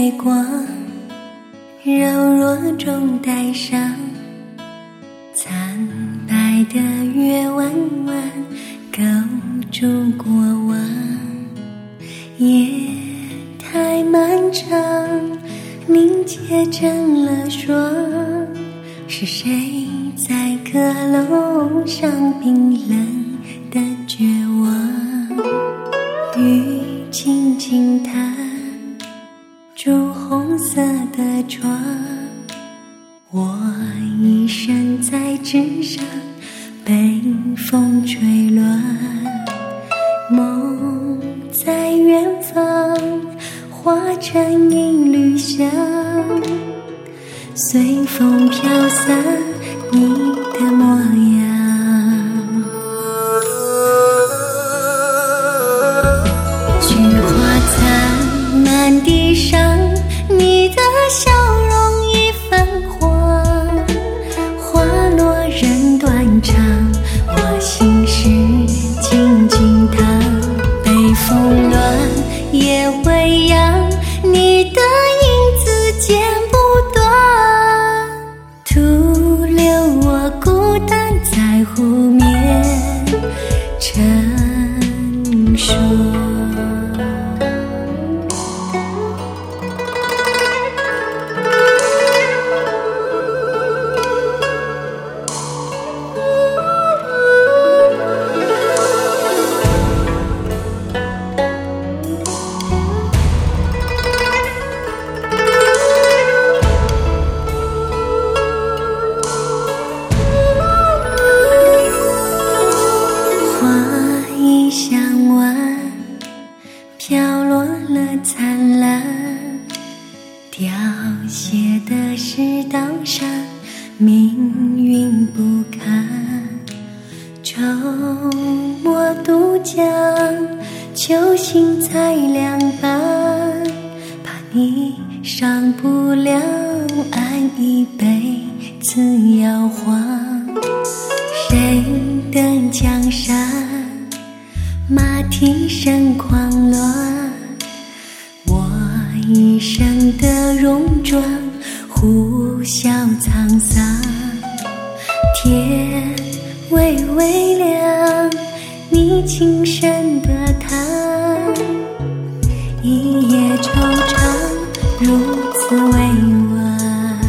泪光，柔弱中带伤，惨白的月弯弯勾住过往，夜太漫长，凝结成了霜，是谁在阁楼上冰冷的绝望？雨轻轻弹朱红色的窗，我一身在纸上被风吹乱，梦在远方化成一缕香，随风飘散你的模样。菊花残满地上，你的笑容已泛黄，花落人断肠，我心事静静躺，北风乱夜未央，你的影子剪不断，徒留我孤单在湖面沉睡。向晚飘落了灿烂，凋谢的世道上命运不堪，周末渡江，秋心才凉半，怕你上不了岸，一辈子摇晃。谁的江山马蹄声狂乱，我一生的戎装呼啸沧桑，天微微亮，你轻声的叹，一夜惆怅如此委婉。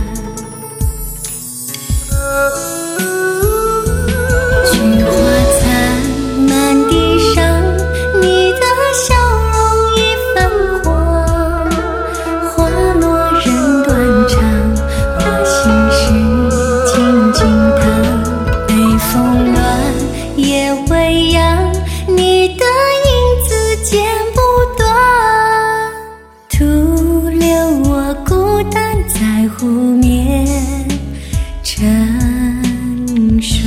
菊花残满地上，你的笑容已泛黄，花落人断肠，我心事静静躺，北风乱夜未央，你的影子剪不断，徒留我孤单在湖面沉睡。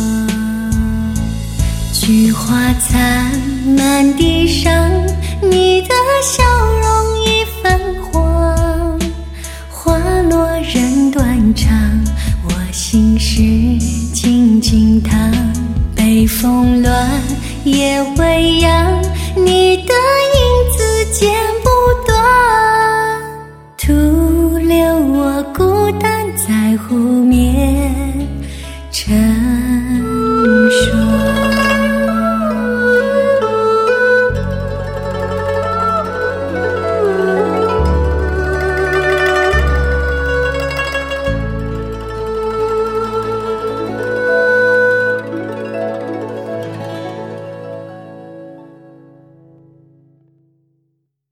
菊花残满地上，你的笑容已泛黄，花落人断肠，我心事静静躺，北风乱夜未央，你的影子剪不断，徒留我孤单在湖面